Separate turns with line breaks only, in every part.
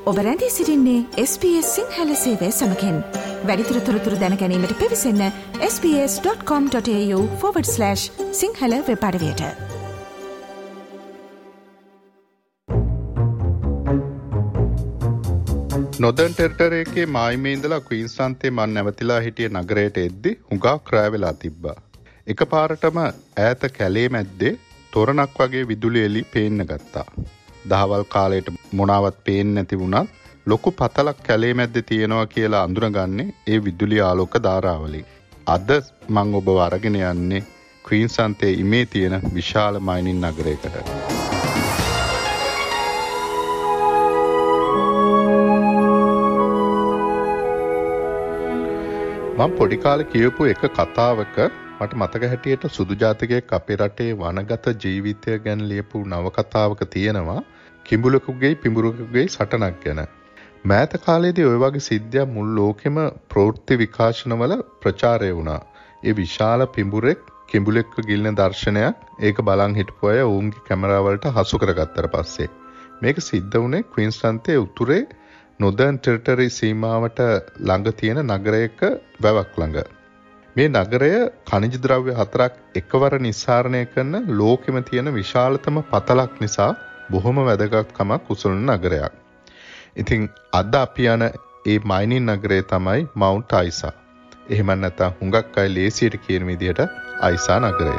ඔබ රැඳී සිටින්නේ SBS සිංහල සේවය සමගින්. වැඩිදුර තොරතුරු දැන ගැනීමට පිවිසන්න sbs.com.au/සිංහල වෙබ් අඩවියට.
නොදර්න් ටෙරිටරි එකේ මායිමේ ඉඳලා ක්වීන්ස්ලන්තේ මම නැවතිලා හිටිය නගරයට එද්දි හුඟක් රෑ වෙලා තිබ්බා. එකපාරටම ඈත කැලේ මැද්දේ තොරණක් වගේ විදුලි එළි පේන්න ගත්තා. දහවල් කාලයට මොනාවත් පේන්නේ නැති වුණත් ලොකු පතලක් කැලේ මැද්දේ තියෙනවා කියලා අඳුනගන්නේ ඒ විදුලි ආලෝක ධාරාවලින්. අද මම ඔබව අරගෙන යන්නේ ක්වීන්ස්ලන්තේ ඉමේ තියෙන විශාල මයිනින් නගරයකට. මම පොඩි කාලේ කියවපු එක කතාවක මට මතක හැටියට සුදු ජාතකයක් අපේ රටේ වනගත ජීවිතය ගැන ලියපු නවකතාවක තියෙනවා කිඹුලෙකුගේ පිඹුරෙකුගේ සටනක් ගැන. මෑත කාලේදී ওই වගේ සිද්ධියක් මුළු ලෝකෙම ප්‍රවෘත්ති විකාශනවල ප්‍රචාරය වුණා. ඒ විශාල පිඹුරෙක් කිඹුලෙක්ව ගිලින දර්ශනයක් ඒක බලන් හිටපු අය ඔවුන්ගේ කැමරා වලට හසු කරගත්තට පස්සේ මේක සිද්ධ වුණේ ක්වීන්ස්ලන්තේ උතුරේ නොදර්න් ටෙරිටරි සීමාවට ළඟ තියෙන නගරයක වැවක් ළඟ. මේ නගරය ඛනිජ ද්‍රව්‍ය 4ක් එකවර නිස්සාරණය කරන ලෝකෙම තියෙන විශාලතම පතලක් නිසා බොහොම වැදගත්කමක් උසුලන නගරයක්. ඉතින් අද අපි යන ඒ මයිනින් නගරය තමයි මවුන්ට් අයිසා. එහෙම නැත්නම් හුඟක් අය ලේසියට කියන විදිහට අයිසා නගරය.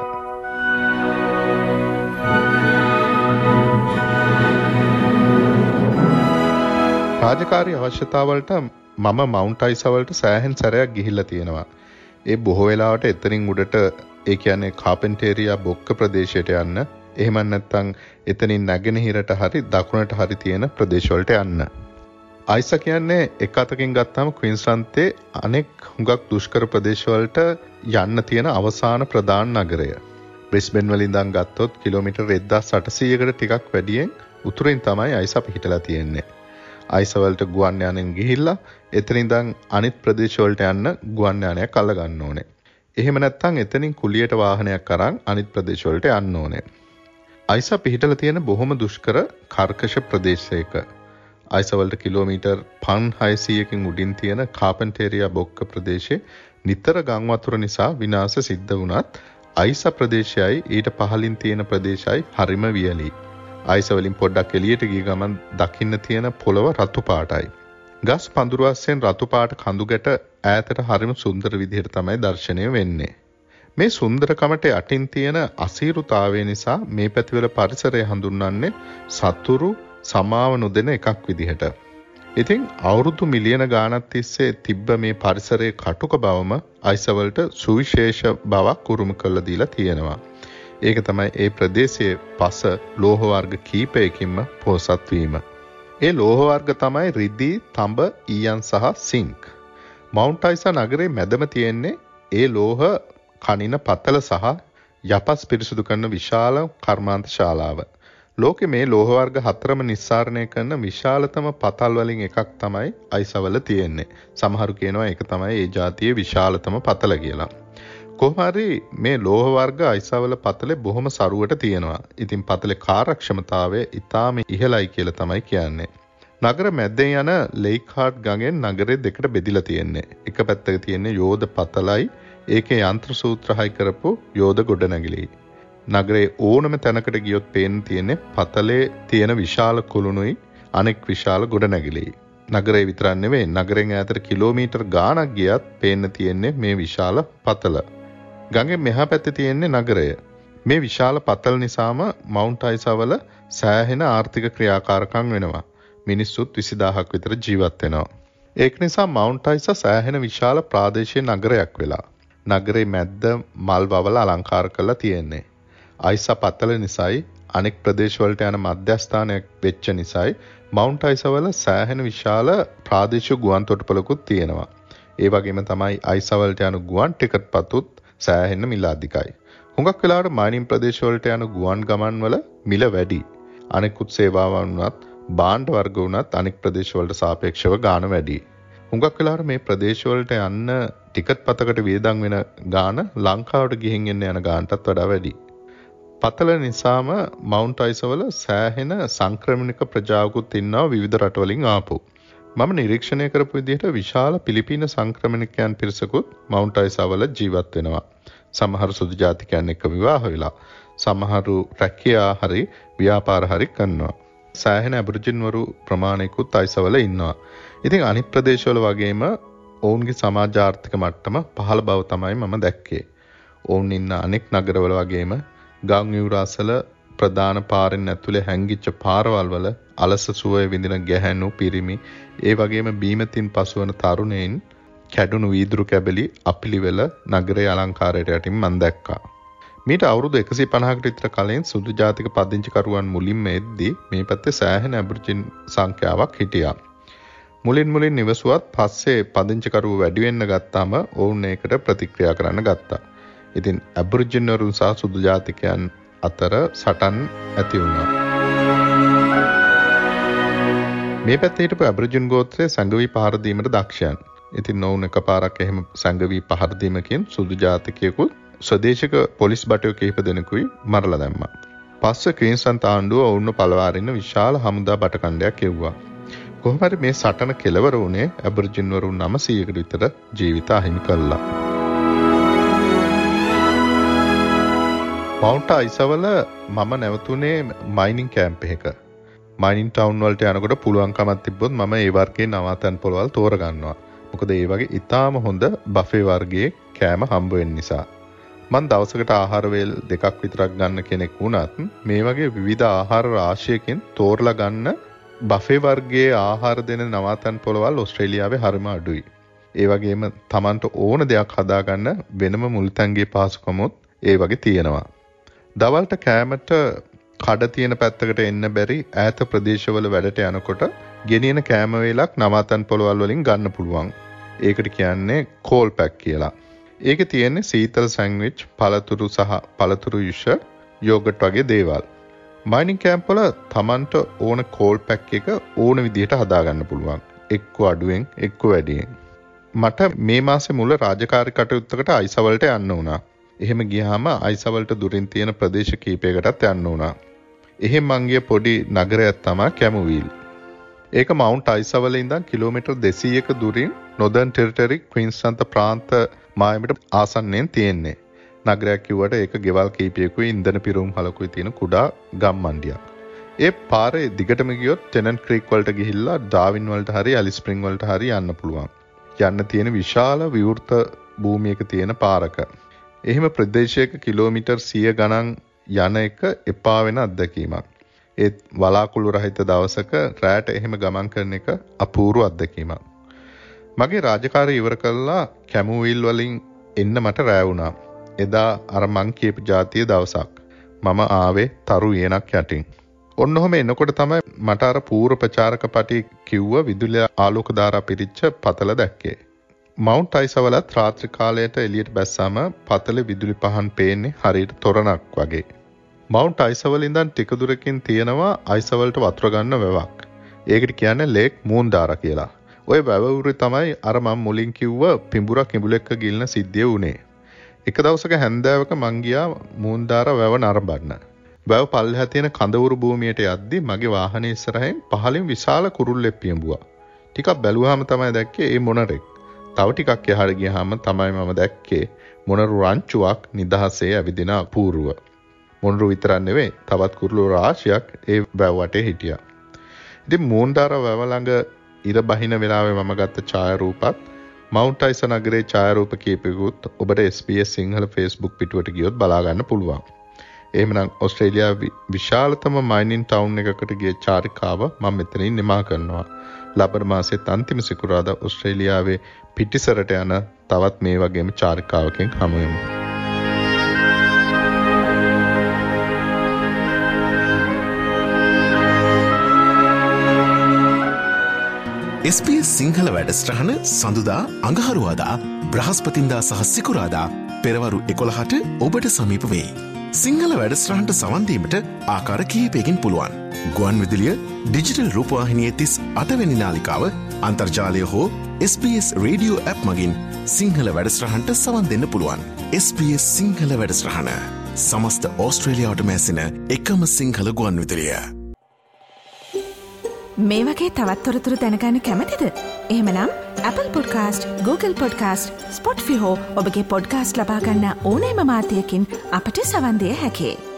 රාජකාරී අවශ්‍යතාවලට මම මවුන්ට් අයිසා වලට සෑහෙන සැරයක් ගිහිල්ලා තියෙනවා. ඒ බොහෝ වෙලාවට එතනින් උඩට ඒ කියන්නේ කාපෙන්ටේරියා බොක්ක ප්‍රදේශයට යන්න, එහෙම නැත්නම් එතනින් නැගෙනහිරට හරි දකුණට හරි තියෙන ප්‍රදේශවලට යන්න. අයිසා කියන්නේ එක අතකින් ගත්තාම ක්වීන්ස්ලන්තේ අනෙක් හුඟක් දුෂ්කර ප්‍රදේශවලට යන්න තියෙන අවසාන ප්‍රධාන නගරය. බ්‍රිස්බේන් වලින් ඉඳන් ගත්තොත් කිලෝමීටර් 1800කට ටිකක් වැඩියෙන් උතුරින් තමයි අයිසා පිහිටලා තියෙන්නේ. අයිසා වලට ගුවන් යානෙන් ගිහිල්ලා එතනින් ඉඳන් අනිත් ප්‍රදේශවලට යන්න ගුවන් යානයක් අල්ල ගන්න ඕනේ. එහෙම නැත්නම් එතනින් කුලියට වාහනයක් අරන් අනිත් ප්‍රදේශවලට යන්න ඕනේ. අයිසා පිහිටලා තියෙන බොහොම දුෂ්කර කර්කශ ප්‍රදේශයක. අයිසා වලට කිලෝමීටර් 5600කින් උඩින් තියෙන කාපෙන්ටේරියා බොක්ක ප්‍රදේශයේ නිතර ගම් වතුර නිසා විනාශ සිද්ධ වුණත් අයිසා ප්‍රදේශයයි ඊට පහළින් තියෙන ප්‍රදේශයයි හරිම වියලි. අයිසා වලින් පොඩ්ඩක් එළියට ගිය ගමන් දකින්න තියෙන පොළව රතු පාටයි. ගස් පඳුරු අස්සෙන් රතු පාට කඳු ගැට ඈතට හරිම සුන්දර විදිහට තමයි දැర్శණය වෙන්නේ. මේ සුන්දරකමට යටින් තියෙන අසීරුතාවය නිසා මේ පැතිවල පරිසරය හඳුන්වන්නේ සතුරු සමාව නොදෙන එකක් විදිහට. ඉතින් අවුරුදු මිලියන ගාණක් තිස්සේ තිබ්බ මේ පරිසරයේ කටුක බවම අයිසා වලට සුවිශේෂ බවක් උරුම කරලා දීලා තියෙනවා. ඒක තමයි ඒ ප්‍රදේශයේ පස ලෝහ වර්ග කීපයකින්ම පොහොසත් වීම. ඒ ලෝහ වර්ග තමයි රිදී, තඹ, ඊයන් සහ සිංක්. මවුන්ට් අයිසා නගරේ මැදම තියෙන්නේ ඒ ලෝහ කනින පතල සහ යපස් පිරිසුදු කරන විශාල කර්මාන්ත ශාලාව. ලෝකෙ මේ ලෝහ වර්ග 4ම නිස්සාරණය කරන විශාලතම පතල් වලින් එකක් තමයි අයිසා වල තියෙන්නේ. සමහරු කියනවා ඒක තමයි ඒ ජාතියේ විශාලතම පතල කියලා. කොහොම හරි මේ ලෝහ වර්ග අයිසාවල පතලේ බොහොම සරුවට තියෙනවා. ඉතින් පතලේ කාර්යක්ෂමතාවය ඉතාම ඉහළයි කියලා තමයි කියන්නේ. නගර මැද්දෙන් යන ලේක්හාට් ගඟෙන් නගරේ දෙකට බෙදිලා තියෙන්නේ. එක පැත්තක තියෙන්නේ යෝධ පතලයි, ඒකේ යන්ත්‍ර සූත්‍ර හයි කරපු යෝධ ගොඩනැගිලි. නගරේ ඕනම තැනකට ගියොත් පේන්න තියෙන්නේ පතලේ තියෙන විශාල කුළුණුයි අනෙක් විශාල ගොඩනැගිලි. නගරේ විතරක් නෙවෙයි, නගරෙන් ඈතට කිලෝමීටර් ගාණක් ගියත් පේන්න තියෙන්නේ මේ විශාල පතල. ගඟෙන් මෙහා පැත්තේ තියෙන්නේ නගරය. මේ විශාල පතල නිසාම මවුන්ට් අයිසා වල සෑහෙන ආර්ථික ක්‍රියාකාරකම් වෙනවා. මිනිස්සුත් 20000ක් විතර ජීවත් වෙනවා. ඒක නිසා මවුන්ට් අයිසා සෑහෙන විශාල ප්‍රාදේශීය නගරයක් වෙලා. නගරේ මැද්ද මල් වවල අලංකාර කරලා තියෙන්නේ. අයිසා පතල නිසායි අනෙක් ප්‍රදේශවලට යන මධ්‍යස්ථානයක් වෙච්ච නිසායි මවුන්ට් අයිසා වල සෑහෙන විශාල ප්‍රාදේශීය ගුවන් තොටුපළකුත් තියෙනවා. ඒ වගේම තමයි අයිසා වලට යන ගුවන් ටිකට් පතුත් සෑහෙන මිල අධිකයි. හුඟක් වෙලාවට මයිනින් ප්‍රදේශවලට යන ගුවන් ගමන් වල මිල වැඩි. අනෙකුත් සේවාවන් වුණත් භාණ්ඩ වර්ග වුණත් අනෙක් ප්‍රදේශවලට සාපේක්ෂව ගාණ වැඩි. හුඟක් වෙලාවට මේ ප්‍රදේශවලට යන්න ටිකට් පතකට වියදම් වෙන ගාණ ලංකාවට ගිහින් එන්න යන ගාණටත් වඩා වැඩි. පතල නිසාම මවුන්ට් අයිසවල සෑහෙන සංක්‍රමණික ප්‍රජාවකුත් ඉන්නවා විවිධ රටවලින් ආපු. මම නිරීක්ෂණය කරපු විදිහට විශාල පිලිපීන සංක්‍රමණිකයන් පිරිසකුත් මවුන්ට් අයිසවල ජීවත් වෙනවා. සමහර සුදු ජාතිකයන් එක්ක විවාහ වෙලා, සමහරු රැකියා හරි ව්‍යාපාර හරි කරනවා. සෑහෙන ඇබරිජින්වරු ප්‍රමාණයකුත් අයිසවල ඉන්නවා. ඉතින් අනිත් ප්‍රදේශවල වගේම ඔවුන්ගේ සමාජ ආර්ථික මට්ටම පහළ බව තමයි මම දැක්කේ. ඔවුන් ඉන්න අනෙක් නගරවල වගේම ගම් යුරාසල ප්‍රධාන පාරෙන් ඇතුලේ හැංගිච්ච පාරවල් වල අලස සුවය විඳින ගැහැණු පිරිමි ඒ වගේම බීමතින් පසුවන තරුණයින් කැඩුණු වීදුරු කැබලි අපිලිවෙල නගරයේ අලංකාරයට යටින් මම දැක්කා. මීට අවුරුදු 150කට විතර කලින් සුදු ජාතික පදිංචිකරුවන් මුලින්ම එද්දී මේ පැත්තේ සෑහෙන ඇබරිජින් සංඛ්‍යාවක් හිටියා. මුලින් නිවසුවත් පස්සේ පදිංචිකරුවෝ වැඩි වෙන්න ගත්තාම ඔවුන් ඒකට ප්‍රතික්‍රියා කරන්න ගත්තා. ඉතින් ඇබරිජින්වරුන් සහ සුදු ජාතිකයන් අතර සටන් ඇති වුණා. මේ පැත්තේ හිටපු ඇබරිජින් ගෝත්‍රයේ සංගවි පහර දීමට දක්ෂයන්. ඉතින් ඔවුන් එකපාරක් එහෙම සංගවි පහර දීමකින් සුදු ජාතිකයෙකු ස්වදේශික පොලිස් බටයෝ කිහිප දෙනෙකුයි මරලා දැම්මා. පස්සේ ක්වීන්ස්ලන්ත ආණ්ඩුව ඔවුන්ව පළවාරින්න විශාල හමුදා බටකණ්ඩයක් එව්වා. කොහොම හරි මේ සටන කෙලවර වුණේ ඇබරිජින්වරුන් 900කට විතර ජීවිත අහිමි කළා. මවුන්ට් අයිසවල මම නැවතුනේ මයිනින් කැම්ප් එකක. මයිනින් ටවුන් වලට යනකොට පුළුවන්කමක් තිබ්බොත් මම ඒ වර්ගයේ නවාතැන් පොළවල් තෝරගන්නවා. මොකද ඒ වගේ ඊටාම හොඳ බෆේ වර්ගයේ කෑම හම්බ වෙන නිසා. මම දවසකට ආහාර වේල් 2ක් විතරක් ගන්න කෙනෙක් වුණත් මේ වගේ විවිධ ආහාර රාශියකින් තෝරලා ගන්න බෆේ වර්ගයේ ආහාර දෙන නවාතැන් පොළවල් ඕස්ට්‍රේලියාවේ හරිම අඩුයි. ඒ වගේම Tamanට ඕන දෙයක් හදාගන්න වෙනම මුල්තැන්ගේ පහසුකමුත් ඒ වගේ තියෙනවා. දවල්ට කෑමට කඩ තියෙන පැත්තකට එන්න බැරි ඈත ප්‍රදේශවල වැඩට යනකොට ගෙනියන කෑම වේලක් නවාතැන් පොළවල් වලින් ගන්න පුළුවන්. ඒකට කියන්නේ කෝල් පැක් කියලා. ඒකේ තියෙන්නේ සීතල සෑන්ඩ්විච්, පළතුරු සහ පළතුරු යුෂ, යෝගට් වගේ දේවල්. මයිනින් කැම්ප් වල Tamanට ඕන කෝල් පැක් එක ඕන විදිහට හදාගන්න පුළුවන්. එක්ක අඩුවෙන් එක්ක වැඩියෙන්. මට මේ මාසේ මුල රාජකාරී කටයුත්තකට අයිසවලට යන්න වුණා. එහෙම ගියාම අයිසවලට දුරින් තියෙන ප්‍රදේශ කීපයකටත් යන්න වුණා. එහෙම මං ගිය පොඩි නගරයක් තමයි කැමුවිල්. ඒක මවුන්ට් අයිසවල ඉඳන් කිලෝමීටර් 200ක දුරින් නොදර්න් ටෙරිටරි ක්වීන්ස්ලන්ත ප්‍රාන්ත මායමට ආසන්නයෙන් තියෙන්නේ. නගරයක් කිව්වට ඒක ගෙවල් කීපයකුයි ඉන්ධන පිරුම් හලකුයි තියෙන කුඩා ගම් මණ්ඩියක්. ඒ පාරේ දිගටම ගියොත් ටෙනන්ට් ක්‍රීක් වලට ගිහිල්ලා ඩාවින් වලට හරි ඇලිස් ස්ප්‍රින්ග් වලට හරි යන්න පුළුවන්. යන්න තියෙන විශාල විවෘත භූමියක තියෙන පාරක. එහෙම ප්‍රදේශයක කිලෝමීටර් 100 ගණන් යන එක එපා වෙන අත්දැකීමක්. ඒත් වලාකුළු රහිත දවසක රැට එහෙම ගමන් කරන එක අපූර්ව අත්දැකීමක්. මගේ රාජකාරිය ඉවර කළා කැමුවිල් වලින් එන්න මට රැ වුණා. එදා අර මං කියපු જાතිය දවසක්. මම ආවේ තරු යේනක් යටින්. ඔන්න ඔහම එනකොට තමයි මට අර පූර්ව ප්‍රචාරක පටි කිව්ව විදුලි ආලෝක ධාරා පිරිච්ච පතල දැක්කේ. මවුන්ට් අයිසවලත් රාත්‍රී කාලයට එළියට බැස්සම පතලේ විදුලි පහන් පේන්නේ හරියට තොරණක් වගේ. මවුන්ට් අයිසවල ඉඳන් ටික දුරකින් තියෙනවා අයිසවලට වතුර ගන්න වැවක්. ඒකට කියන්නේ ලේක් මූන්දාරා කියලා. ওই වැව උරේ තමයි අර මම මුලින් කිව්ව පිඹුරක් කිඹුලෙක්ක ගිල්න සිද්ධිය වුණේ. එක දවසක හැන්දෑවක මං ගියා මූන්දාරා වැව නරඹන්න. වැව පල්ලෙහා තියෙන කඳවුරු භූමියට යද්දී මගේ වාහනේ ඉස්සරහින් පහලින් විශාල කුරුල්ලෙක් පියඹුවා. ටිකක් බැලුවාම තමයි දැක්කේ ඒ මොනරෙක්. තව ටිකක් එහාට ගියාම තමයි මම දැක්කේ මොනරු රංචුවක් නිදහසේ ඇවිදින අපූර්ව. මොනරු විතරක් නෙවෙයි තවත් කුරුළු රාශියක් ඒ වැව වටේ හිටියා. ඉතින් මූන්දාරා වැව ළඟ ඉර බහින වෙලාවේ මම ගත්ත ඡායාරූපත් මවුන්ට් අයිස නගරයේ ඡායාරූප කීපයකුත් ඔබට SBS සිංහල Facebook පිටුවට ගියොත් බලා ගන්න පුළුවන්. එහෙමනම් ඕස්ට්‍රේලියාවේ විශාලතම මයිනින් ටවුන් එකකට ගිය චාරිකාව මම මෙතනින් නිමා කරනවා. ලබන මාසයේ අන්තිම සිකුරාදා ඕස්ට්‍රේලියාවේ පිටිසරට යන තවත් මේ වගේම චාරිකාවකින් හමු වෙමු.
SBS සිංහල වැඩසටහන සඳුදා අඟහරුවාදා බ්‍රහස්පතින්දා සහ සිකුරාදා පෙරවරු 11ට ඔබට සමීප වෙයි. සිංහල වැඩසටහනට සවන් දීමට ආකාර කිහිපයකින් පුළුවන්. ගුවන් විදුලිය ඩිජිටල් රූපවාහිනියේ 38 වෙනි නාලිකාව අන්තර්ජාලය හෝ SBS රේඩියෝ ඇප් මගින් සිංහල වැඩසටහනට සවන් දෙන්න පුළුවන්. SBS සිංහල වැඩසටහන සමස්ත ඕස්ට්‍රේලියාවට මැසින එකම සිංහල ගුවන් විදුලිය.
මේ වගේ තවත් තොරතුරු දැනගන්න කැමතිද? එහෙමනම් Apple Podcast, Google Podcast, Spotify හෝ ඔබගේ පොඩ්කාස්ට් ලබා ගන්න ඕනෑම මාධ්‍යයකින් අපට සවන් දිය හැකියි.